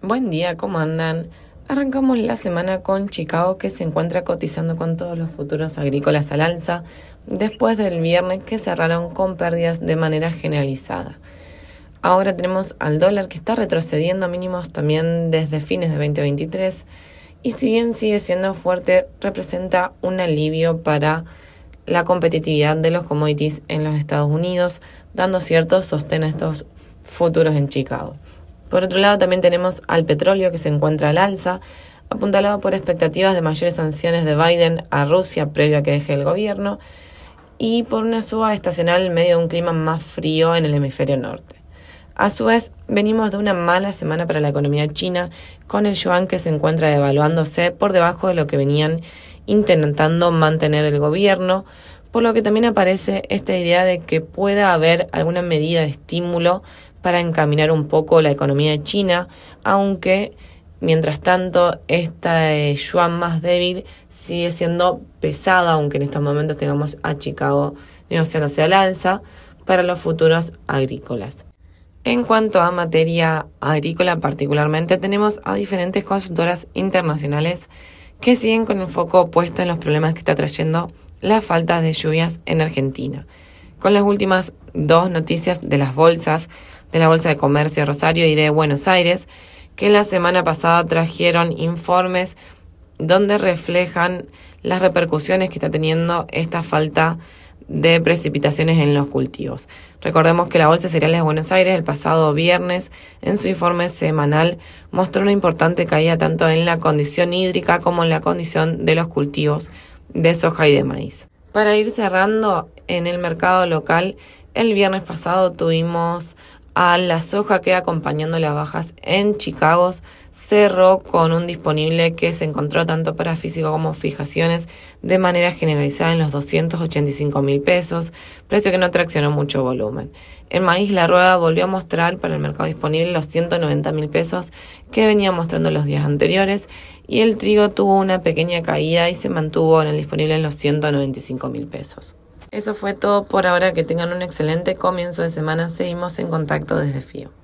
Buen día, ¿cómo andan? Arrancamos la semana con Chicago, que se encuentra cotizando con todos los futuros agrícolas al alza después del viernes, que cerraron con pérdidas de manera generalizada. Ahora tenemos al dólar, que está retrocediendo a mínimos también desde fines de 2023, y si bien sigue siendo fuerte, representa un alivio para la competitividad de los commodities en los Estados Unidos, dando cierto sostén a estos futuros en Chicago. Por otro lado, también tenemos al petróleo, que se encuentra al alza, apuntalado por expectativas de mayores sanciones de Biden a Rusia previo a que deje el gobierno y por una suba estacional en medio de un clima más frío en el hemisferio norte. A su vez, venimos de una mala semana para la economía china, con el yuan que se encuentra devaluándose por debajo de lo que venían intentando mantener el gobierno, por lo que también aparece esta idea de que pueda haber alguna medida de estímulo para encaminar un poco la economía china, aunque mientras tanto esta yuan más débil sigue siendo pesada, aunque en estos momentos tengamos a Chicago negociándose al alza para los futuros agrícolas. En cuanto a materia agrícola particularmente, tenemos a diferentes consultoras internacionales que siguen con el foco puesto en los problemas que está trayendo la falta de lluvias en Argentina. Con las últimas dos noticias de las bolsas, de la Bolsa de Comercio de Rosario y de Buenos Aires, que la semana pasada trajeron informes donde reflejan las repercusiones que está teniendo esta falta de precipitaciones en los cultivos. Recordemos que la Bolsa de Cereales de Buenos Aires el pasado viernes, en su informe semanal, mostró una importante caída tanto en la condición hídrica como en la condición de los cultivos de soja y de maíz. Para ir cerrando, en el mercado local, el viernes pasado tuvimos a la soja, que acompañando las bajas en Chicago cerró con un disponible que se encontró tanto para físico como fijaciones de manera generalizada en los 285.000 pesos, precio que no traccionó mucho volumen. El maíz, la rueda, volvió a mostrar para el mercado disponible los 190.000 pesos que venía mostrando los días anteriores, y el trigo tuvo una pequeña caída y se mantuvo en el disponible en los 195.000 pesos. Eso fue todo por ahora. Que tengan un excelente comienzo de semana. Seguimos en contacto desde FIO.